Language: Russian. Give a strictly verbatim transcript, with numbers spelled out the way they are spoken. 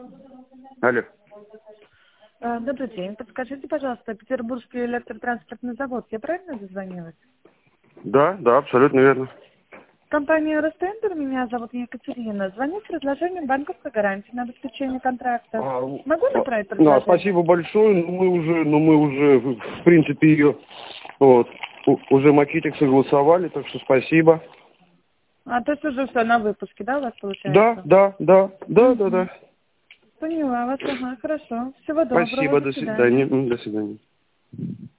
Алло. Э, Добрый день. Подскажите, пожалуйста, Петербургский электротранспортный завод. Я правильно дозвонилась? Да, да, абсолютно верно. Компания Ростендер, меня зовут Екатерина. Звоню с предложением банковской гарантии на обеспечение контракта. А, Могу направить Да, предложение? спасибо большое, но мы уже, но мы уже, в принципе, ее, вот, у- уже макетик согласовали, так что спасибо. А то есть уже все на выпуске, да, у вас Да, получается? да, да, да, да, Мгм. да. Поняла вас, ага, хорошо. Всего доброго, Спасибо, до до свидания. свидания. М, До свидания.